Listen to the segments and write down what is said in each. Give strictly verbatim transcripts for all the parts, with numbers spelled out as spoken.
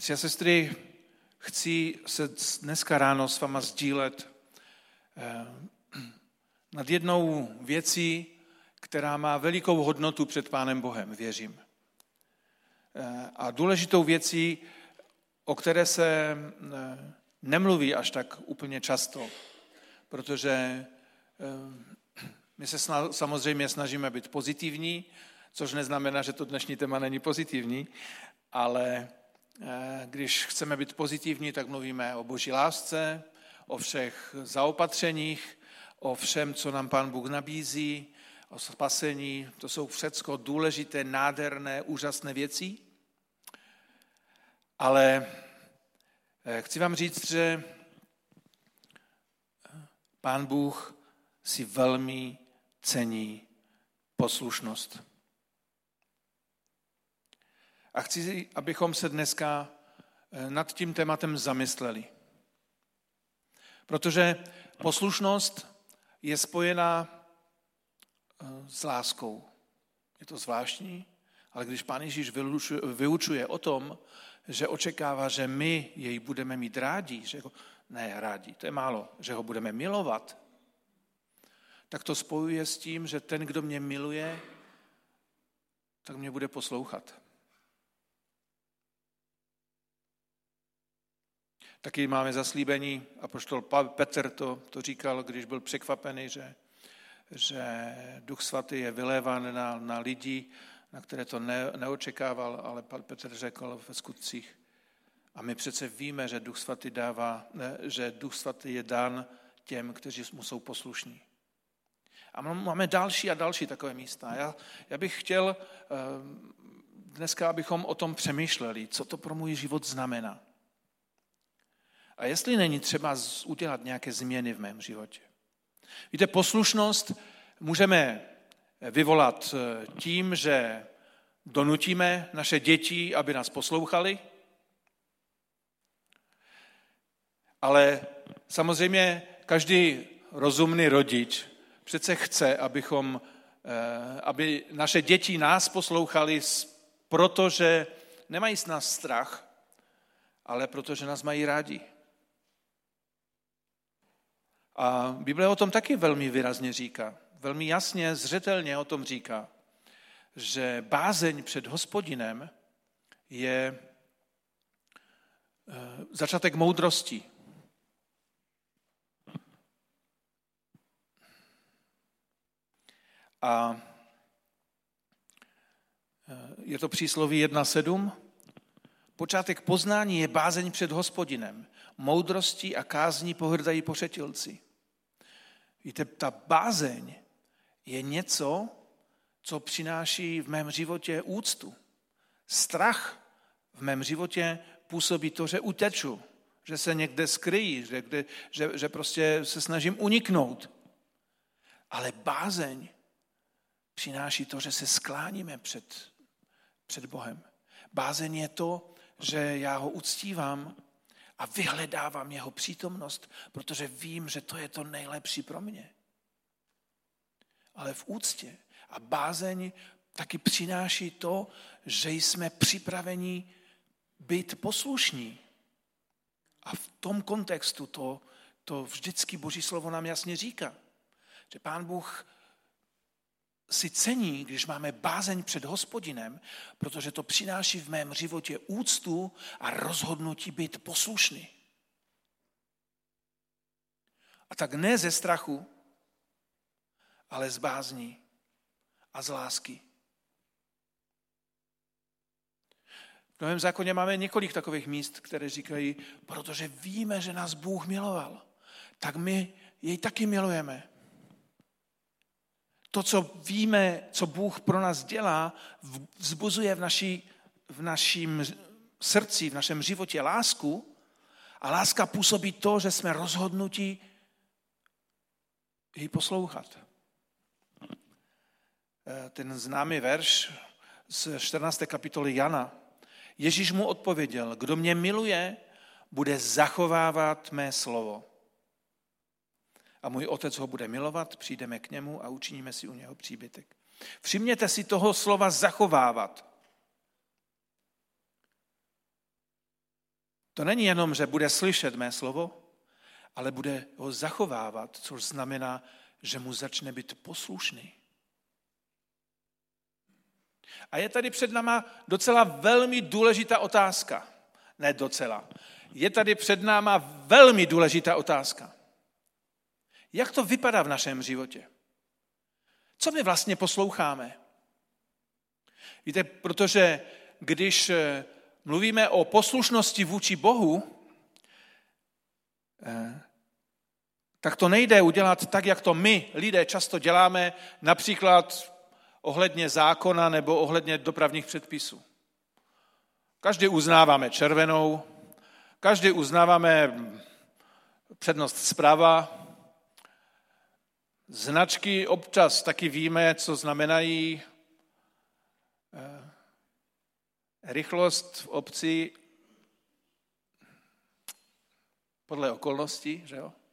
Bratři a sestry, chci se dneska ráno s váma sdílet nad jednou věcí, která má velikou hodnotu před Pánem Bohem, věřím. A důležitou věcí, o které se nemluví až tak úplně často, protože my se samozřejmě snažíme být pozitivní, což neznamená, že to dnešní téma není pozitivní, ale když chceme být pozitivní, tak mluvíme o Boží lásce, o všech zaopatřeních, o všem, co nám Pán Bůh nabízí, o spasení. To jsou všecko důležité, nádherné, úžasné věci. Ale chci vám říct, že Pán Bůh si velmi cení poslušnost. A chci, abychom se dneska nad tím tématem zamysleli. Protože poslušnost je spojená s láskou. Je to zvláštní, ale když Pán Ježíš vyučuje o tom, že očekává, že my jej budeme mít rádi, že ho, ne rádi, to je málo, že ho budeme milovat, tak to spojuje s tím, že ten, kdo mě miluje, tak mě bude poslouchat. Taky máme zaslíbení, apoštol Petr to, to říkal, když byl překvapený, že, že Duch Svatý je vyléván na, na lidi, na které to ne, neočekával, ale Petr řekl ve skutcích. A my přece víme, že Duch Svatý dává, ne, že Duch Svatý je dán těm, kteří mu jsou poslušní. A máme další a další takové místa. Já, já bych chtěl dneska, abychom o tom přemýšleli, co to pro můj život znamená. A jestli není třeba udělat nějaké změny v mém životě. Víte, poslušnost můžeme vyvolat tím, že donutíme naše děti, aby nás poslouchali, ale samozřejmě každý rozumný rodič přece chce, abychom, aby naše děti nás poslouchali, protože nemají z nás strach, ale protože nás mají rádi. A Bible o tom taky velmi výrazně říká, velmi jasně, zřetelně o tom říká, že bázeň před Hospodinem je začátek moudrosti. A je to přísloví jedna sedm. Počátek poznání je bázeň před Hospodinem. Moudrostí a kázní pohrdají pošetilci. Víte, ta bázeň je něco, co přináší v mém životě úctu. Strach v mém životě působí to, že uteču, že se někde skryjí, že, kde, že, že prostě se snažím uniknout. Ale bázeň přináší to, že se skláníme před, před Bohem. Bázeň je to, že já ho uctívám a vyhledávám jeho přítomnost, protože vím, že to je to nejlepší pro mě. Ale v úctě a bázeň taky přináší to, že jsme připraveni být poslušní. A v tom kontextu to, to vždycky Boží slovo nám jasně říká, že Pán Bůh si cení, když máme bázeň před Hospodinem, protože to přináší v mém životě úctu a rozhodnutí být poslušný. A tak ne ze strachu, ale z bázní a z lásky. V Novém zákoně máme několik takových míst, které říkají, protože víme, že nás Bůh miloval, tak my jej taky milujeme. To, co víme, co Bůh pro nás dělá, vzbuzuje v, naší, v naším srdci, v našem životě lásku a láska působí to, že jsme rozhodnutí ji poslouchat. Ten známý verš z čtrnácté kapitoly Jana. Ježíš mu odpověděl, kdo mě miluje, bude zachovávat mé slovo. A můj otec ho bude milovat, přijdeme k němu a učiníme si u něho příbytek. Všimněte si toho slova zachovávat. To není jenom, že bude slyšet mé slovo, ale bude ho zachovávat, což znamená, že mu začne být poslušný. A je tady před náma docela velmi důležitá otázka. Ne docela. Je tady před náma velmi důležitá otázka. Jak to vypadá v našem životě? Co my vlastně posloucháme? Víte, protože když mluvíme o poslušnosti vůči Bohu, tak to nejde udělat tak, jak to my, lidé, často děláme, například ohledně zákona nebo ohledně dopravních předpisů. Každý uznáváme červenou, každý uznáváme přednost zprava, značky občas taky víme, co znamenají rychlost v obci podle okolností, že jo?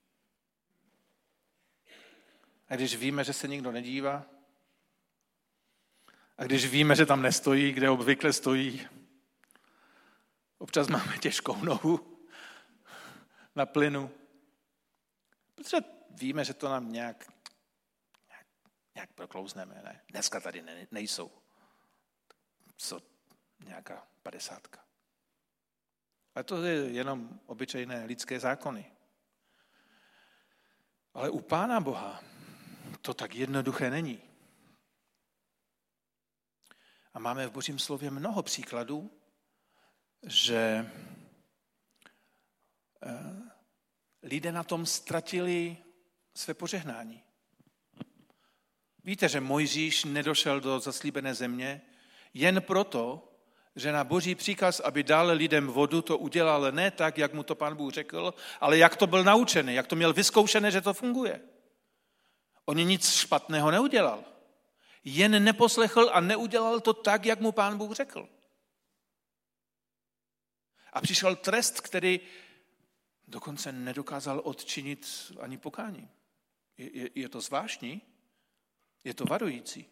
A když víme, že se nikdo nedívá, a když víme, že tam nestojí, kde obvykle stojí, občas máme těžkou nohu na plynu, protože víme, že to nám nějak, nějak, nějak proklouzneme. Ne? Dneska tady ne, nejsou. Co? Nějaká padesátka. Ale to je jenom obyčejné lidské zákony. Ale u Pána Boha to tak jednoduché není. A máme v Božím slově mnoho příkladů, že lidé na tom ztratili své požehnání. Víte, že Mojžíš nedošel do zaslíbené země jen proto, že na Boží příkaz, aby dal lidem vodu, to udělal ne tak, jak mu to Pán Bůh řekl, ale jak to byl naučený, jak to měl vyzkoušené, že to funguje. On nic špatného neudělal. Jen neposlechl a neudělal to tak, jak mu Pán Bůh řekl. A přišel trest, který dokonce nedokázal odčinit ani pokání. Je, je, je to zvláštní, je to varující.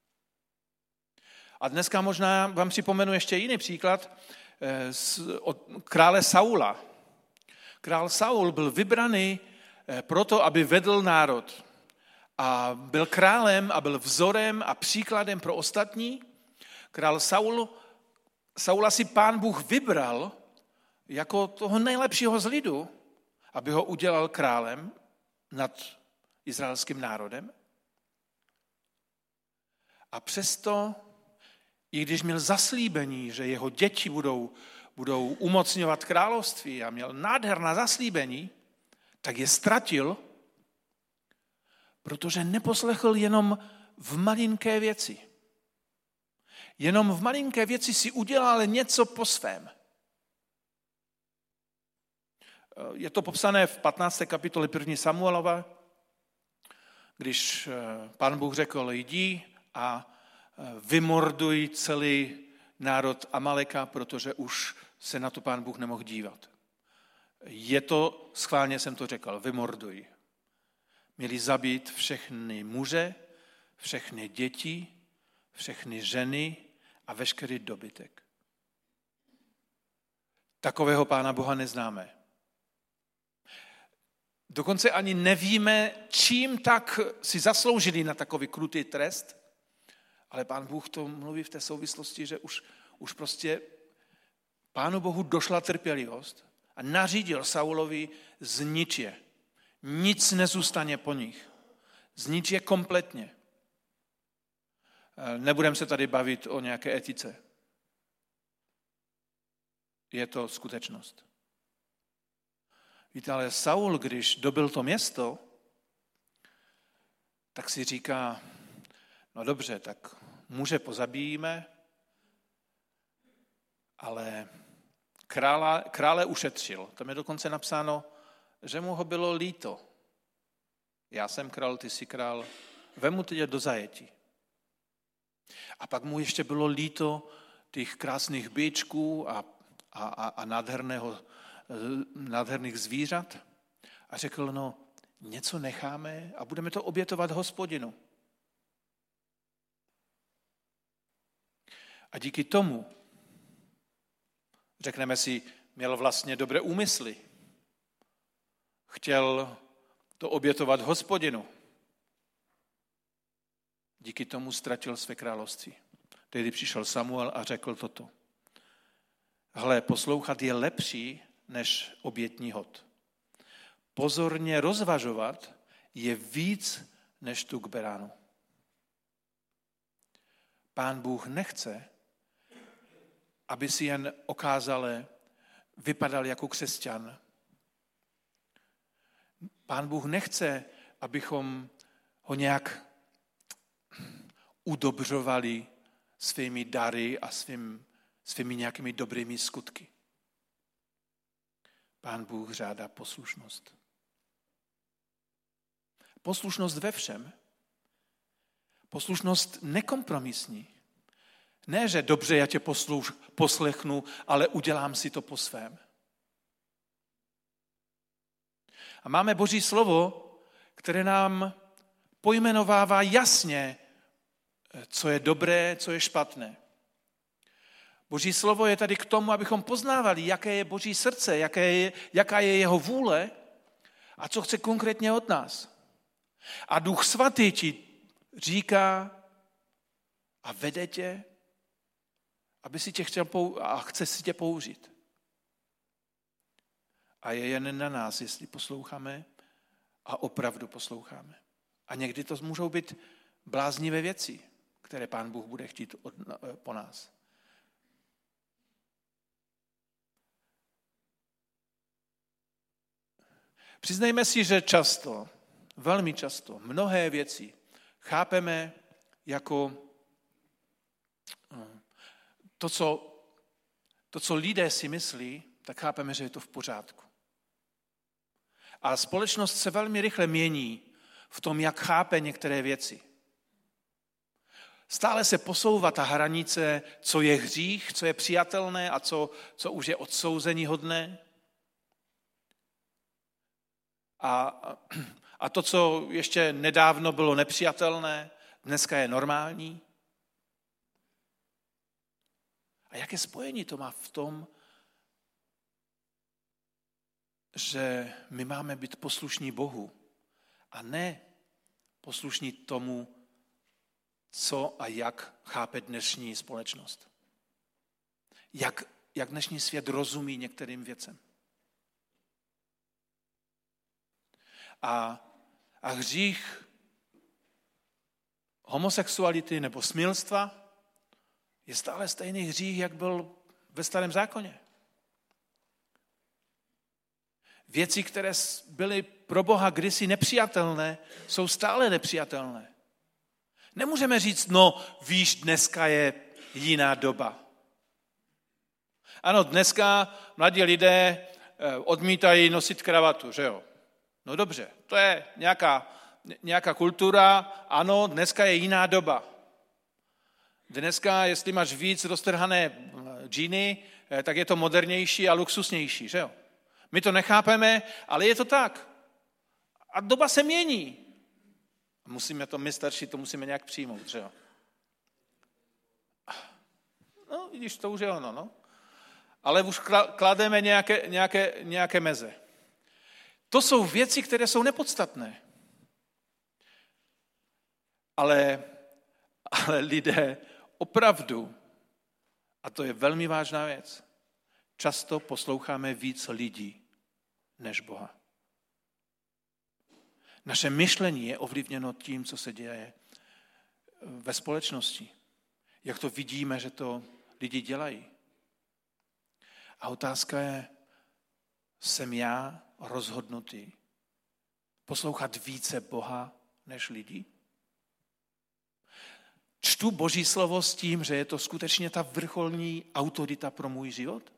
A dneska možná vám připomenu ještě jiný příklad z, od krále Saula. Král Saul byl vybraný proto, aby vedl národ. A byl králem a byl vzorem a příkladem pro ostatní. Král Saul, Saula si Pán Bůh vybral jako toho nejlepšího z lidu, aby ho udělal králem nad izraelským národem. A přesto, i když měl zaslíbení, že jeho děti budou, budou umocňovat království a měl nádherná zaslíbení, tak je ztratil, protože neposlechl jenom v malinké věci. Jenom v malinké věci si udělal něco po svém. Je to popsané v patnácté kapitole první Samuelova, když Pán Bůh řekl, jdi a vymorduj celý národ Amaleka, protože už se na to Pán Bůh nemohl dívat. Je to, schválně jsem to řekl, vymorduj. Měli zabít všechny muže, všechny děti, všechny ženy a veškerý dobytek. Takového Pána Boha neznáme. Dokonce ani nevíme, čím tak si zasloužili na takový krutý trest, ale Pán Bůh to mluví v té souvislosti, že už, už prostě Pánu Bohu došla trpělivost a nařídil Saulovi znič je. Nic nezůstane po nich. Znič je kompletně. Nebudeme se tady bavit o nějaké etice. Je to skutečnost. Víte, ale Saul, když dobil to město, tak si říká, no dobře, tak muže pozabíjíme, ale krále, krále ušetřil. Tam je dokonce napsáno, že mu ho bylo líto. Já jsem král, ty jsi král, vemu tě do zajetí. A pak mu ještě bylo líto těch krásných bíčků a, a, a nádherného, nádherných zvířat. A řekl, no něco necháme a budeme to obětovat Hospodinu. A díky tomu, řekneme si, měl vlastně dobré úmysly. Chtěl to obětovat Hospodinu. Díky tomu ztratil své království. Tehdy přišel Samuel a řekl toto. Hle, poslouchat je lepší než obětní hod. Pozorně rozvažovat je víc než tuk beránu. Pán Bůh nechce, aby si jen okázale vypadal jako křesťan. Pán Bůh nechce, abychom ho nějak udobřovali svými dary a svým, svými nějakými dobrými skutky. Pán Bůh žádá poslušnost. Poslušnost ve všem. Poslušnost nekompromisní. Ne, že dobře, já tě posluš, poslechnu, ale udělám si to po svém. A máme Boží slovo, které nám pojmenovává jasně, co je dobré, co je špatné. Boží slovo je tady k tomu, abychom poznávali, jaké je Boží srdce, jaké je, jaká je jeho vůle a co chce konkrétně od nás. A Duch Svatý ti říká a vede tě, aby si tě chtěl pou- a chce si tě použít. A je jen na nás, jestli posloucháme a opravdu posloucháme. A někdy to můžou být bláznivé věci, které Pán Bůh bude chtít od, po nás. Přiznejme si, že často, velmi často, mnohé věci chápeme jako to, co, to, co lidé si myslí, tak chápeme, že je to v pořádku. A společnost se velmi rychle mění v tom, jak chápe některé věci. Stále se posouvá ta hranice, co je hřích, co je přijatelné a co, co už je odsouzeníhodné. A, a to, co ještě nedávno bylo nepřijatelné, dneska je normální. A jaké spojení to má v tom, že my máme být poslušní Bohu a ne poslušní tomu, co a jak chápe dnešní společnost. Jak, jak dnešní svět rozumí některým věcem. A, a hřích homosexuality nebo smilstva je stále stejný hřích, jak byl ve Starém zákoně. Věci, které byly pro Boha kdysi nepřijatelné, jsou stále nepřijatelné. Nemůžeme říct, no víš, dneska je jiná doba. Ano, dneska mladí lidé odmítají nosit kravatu, že jo? No dobře, to je nějaká, nějaká kultura, ano, dneska je jiná doba. Dneska, jestli máš víc roztrhané džíny, tak je to modernější a luxusnější, že jo? My to nechápeme, ale je to tak. A doba se mění. Musíme to, my starší, to musíme nějak přijmout, že jo? No, vidíš, to už je ono, no. Ale už klademe nějaké, nějaké, nějaké meze. To jsou věci, které jsou nepodstatné. Ale, ale lidé opravdu, a to je velmi vážná věc, často posloucháme víc lidí než Boha. Naše myšlení je ovlivněno tím, co se děje ve společnosti. Jak to vidíme, že to lidi dělají. A otázka je, jsem já rozhodnutý poslouchat více Boha než lidí? Čtu Boží slovo s tím, že je to skutečně ta vrcholní autorita pro můj život?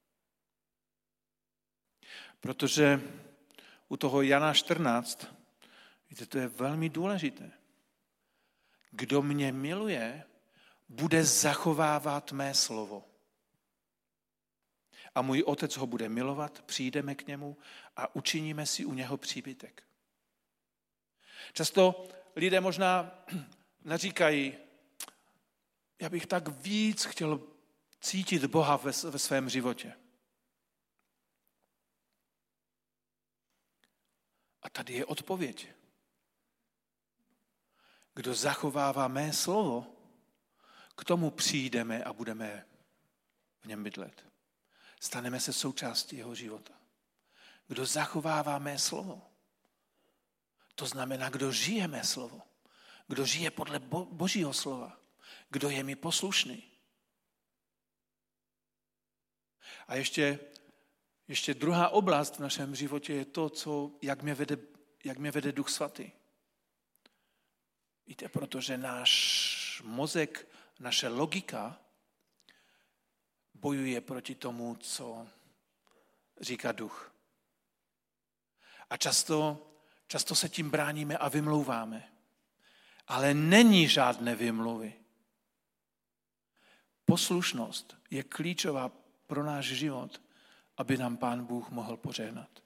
Protože u toho Jana čtrnáct, víte, to je velmi důležité. Kdo mě miluje, bude zachovávat mé slovo. A můj otec ho bude milovat, přijdeme k němu a učiníme si u něho příbytek. Často lidé možná naříkají, já bych tak víc chtěl cítit Boha ve, ve svém životě. A tady je odpověď. Kdo zachovává mé slovo, k tomu přijdeme a budeme v něm bydlet. Staneme se součástí jeho života. Kdo zachovává mé slovo, to znamená, kdo žije mé slovo, kdo žije podle bo- Božího slova, kdo je mi poslušný. A ještě, ještě druhá oblast v našem životě je to, co, jak, mě vede, jak mě vede Duch Svatý. Víte, protože náš mozek, naše logika bojuje proti tomu, co říká Duch. A často, často se tím bráníme a vymlouváme. Ale není žádné vymluvy. Poslušnost je klíčová pro náš život, aby nám Pán Bůh mohl požehnat.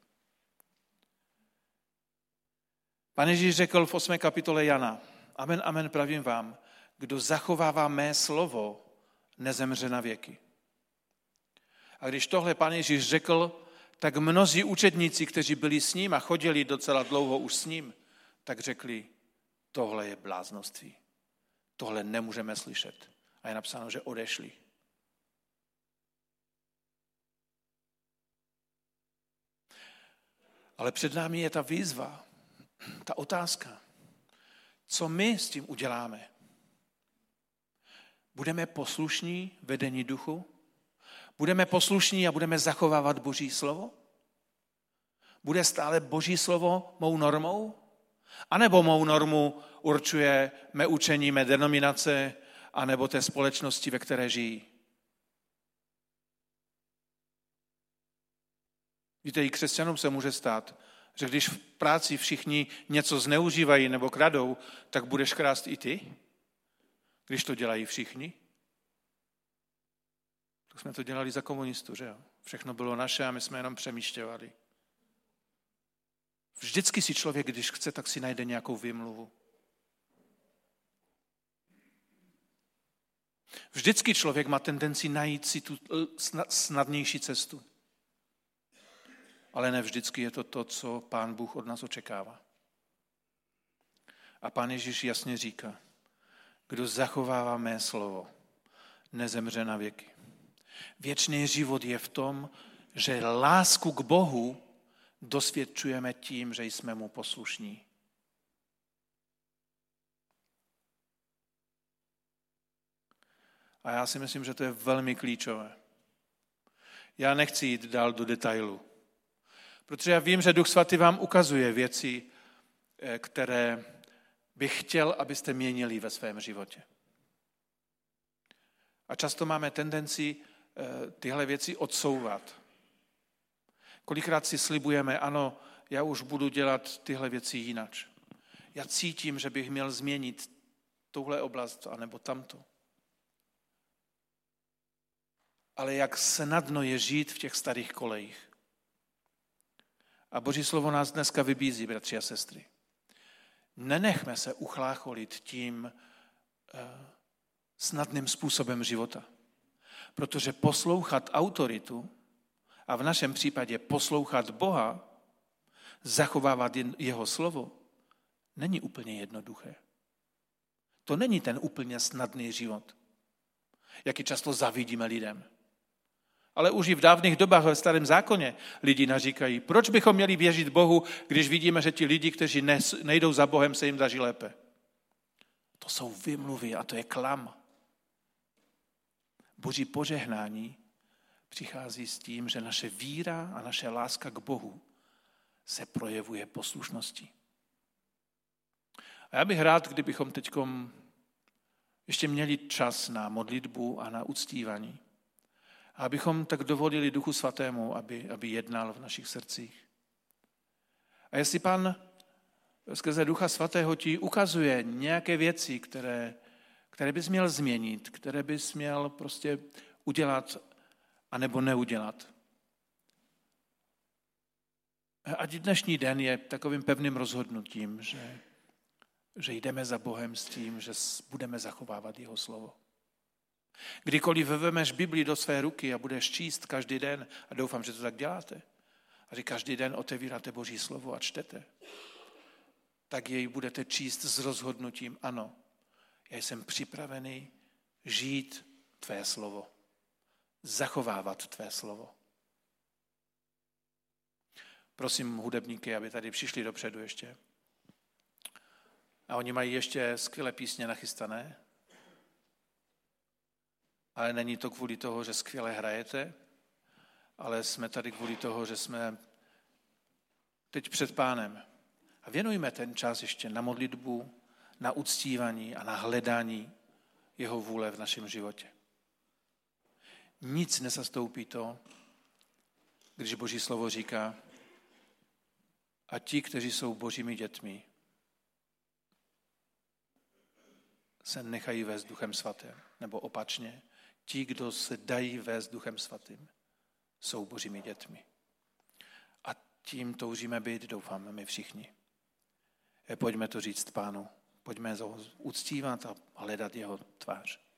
Pán Ježíš řekl v osmé kapitole Jana, amen, amen, pravím vám, kdo zachovává mé slovo, nezemře na věky. A když tohle Pán Ježíš řekl, tak mnozí učedníci, kteří byli s ním a chodili docela dlouho už s ním, tak řekli, tohle je bláznoství. Tohle nemůžeme slyšet. A je napsáno, že odešli. Ale před námi je ta výzva, ta otázka. Co my s tím uděláme? Budeme poslušní vedení duchu? Budeme poslušní a budeme zachovávat Boží slovo? Bude stále Boží slovo mou normou? A nebo mou normu určuje mé učení, mé denominace, anebo té společnosti, ve které žijí? Víte, i křesťanům se může stát, že když v práci všichni něco zneužívají nebo kradou, tak budeš krást i ty, když to dělají všichni. Tak jsme to dělali za komunistů, že jo? Všechno bylo naše a my jsme jenom přemýšľovali. Vždycky si člověk, když chce, tak si najde nějakou výmluvu. Vždycky člověk má tendenci najít si tu snadnější cestu. Ale ne vždycky je to to, co Pán Bůh od nás očekává. A Pán Ježíš jasně říká, kdo zachovává mé slovo, nezemře na věky. Věčný život je v tom, že lásku k Bohu dosvědčujeme tím, že jsme mu poslušní. A já si myslím, že to je velmi klíčové. Já nechci jít dál do detailu, protože já vím, že Duch Svatý vám ukazuje věci, které bych chtěl, abyste měnili ve svém životě. A často máme tendenci tyhle věci odsouvat. Kolikrát si slibujeme, ano, já už budu dělat tyhle věci jinak. Já cítím, že bych měl změnit touhle oblast, anebo tamto. Ale jak snadno je žít v těch starých kolejích. A Boží slovo nás dneska vybízí, bratři a sestry. Nenechme se uchlácholit tím eh, snadným způsobem života. Protože poslouchat autoritu a v našem případě poslouchat Boha, zachovávat jeho slovo, není úplně jednoduché. To není ten úplně snadný život, jaký často zavidíme lidem. Ale už i v dávných dobách ve Starém zákoně lidi naříkají, proč bychom měli věřit Bohu, když vidíme, že ti lidi, kteří nejdou za Bohem, se jim daří lépe. To jsou vymluvy a to je klam. Boží požehnání přichází s tím, že naše víra a naše láska k Bohu se projevuje poslušností. A já bych rád, kdybychom teďkom ještě měli čas na modlitbu a na uctívání. A abychom tak dovolili Duchu Svatému, aby, aby jednal v našich srdcích. A jestli Pán skrze Ducha Svatého ti ukazuje nějaké věci, které, které bys měl změnit, které bys měl prostě udělat anebo neudělat. Ať dnešní den je takovým pevným rozhodnutím, že, že jdeme za Bohem s tím, že budeme zachovávat jeho slovo. Kdykoliv vezmeš Biblii do své ruky a budeš číst každý den, a doufám, že to tak děláte, A že každý den otevíráte Boží slovo a čtete, tak jej budete číst s rozhodnutím, ano, já jsem připravený žít tvé slovo, zachovávat tvé slovo. Prosím hudebníky, aby tady přišli dopředu ještě. A oni mají ještě skvělé písně nachystané, ale není to kvůli toho, že skvěle hrajete, ale jsme tady kvůli toho, že jsme teď před Pánem. A věnujme ten čas ještě na modlitbu, na uctívání a na hledání jeho vůle v našem životě. Nic nezastoupí to, když Boží slovo říká, a ti, kteří jsou Božími dětmi, se nechají vést Duchem Svatým. Nebo opačně, ti, kdo se dají vést Duchem Svatým, jsou Božími dětmi. A tím toužíme být, doufáme, my všichni. Pojďme to říct Pánu. Pojďme ho uctívat a hledat jeho tvář.